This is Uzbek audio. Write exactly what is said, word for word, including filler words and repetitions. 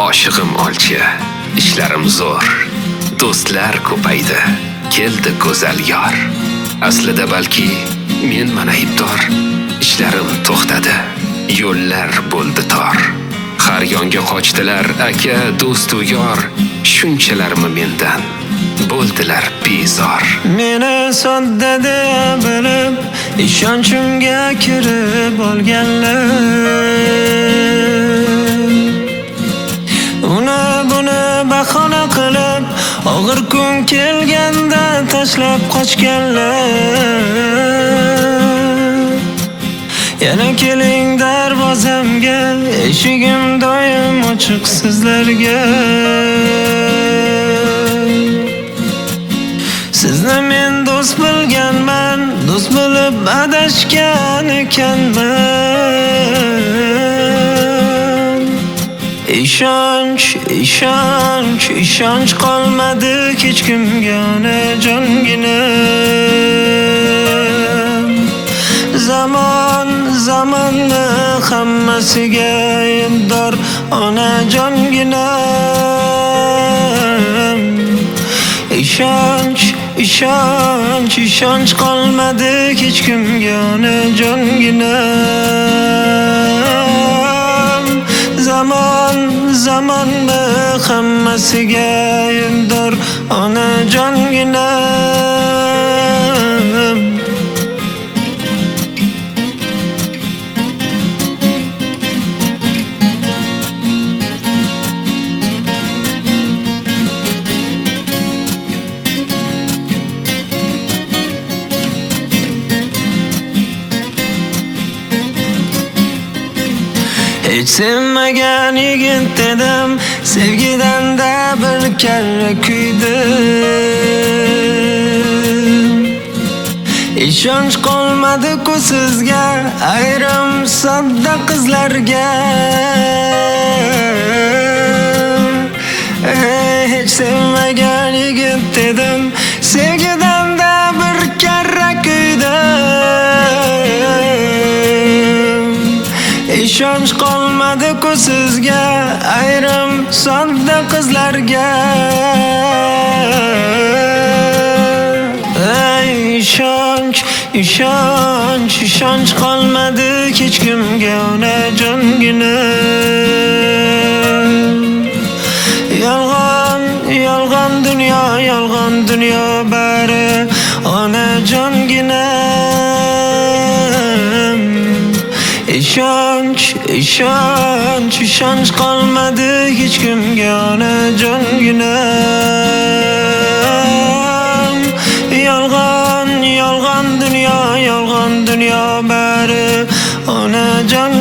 Oshig'im olchi, ishlarim zo'r, do'stlar ko'paydi, keldi go'zal yor. Aslida balki menman aybdor, ishlarim to'xtadi, yo'llar bo'ldi tor. Har yonga qochdilar aka, do'st u yor, shunchalarmi mendan bo'ldilar bezor. Meni sodda deb bilib, ishonchimga kirib olganlar, uni buni bahona qilib, og'ir kun kelganda tashlab qochganlar. Yana keling darvozamga, eshigim doim ochiq sizlarga. Sizni men do'st bilganman, do'st bilib adashgan ekanman. Ishonch, ishonch, ishonch qolmadi hech kimga onajongina. Zamon, zamonni hammasiga aybdor onajongina. Ishonch, ishonch, ishonch qolmadi hech kimga onajongina. Zamon, zamonni hammasiga aybdor onajongina. Hech sevmagan yigit edim, sevgidan da bir karra kuydim. Ishonch qolmadi-ku sizga, ayrim sodda qizlarga. Hech sevmagan yigit edim, sevgidan da bir karra kuydim. Ishonch qolmadi-ku sizga, ayrim sodda qizlarga. Ishonch, ishonch, ishonch qolmadi hech kimga onajongina. Yolg'on, yolg'on dunyo, yolg'on dunyo bari onajongina. Ishonch, ishonch, ishonch qolmadi hech kimga onajongina. Yolg'on, yolg'on dunyo, yolg'on dunyo bari onajon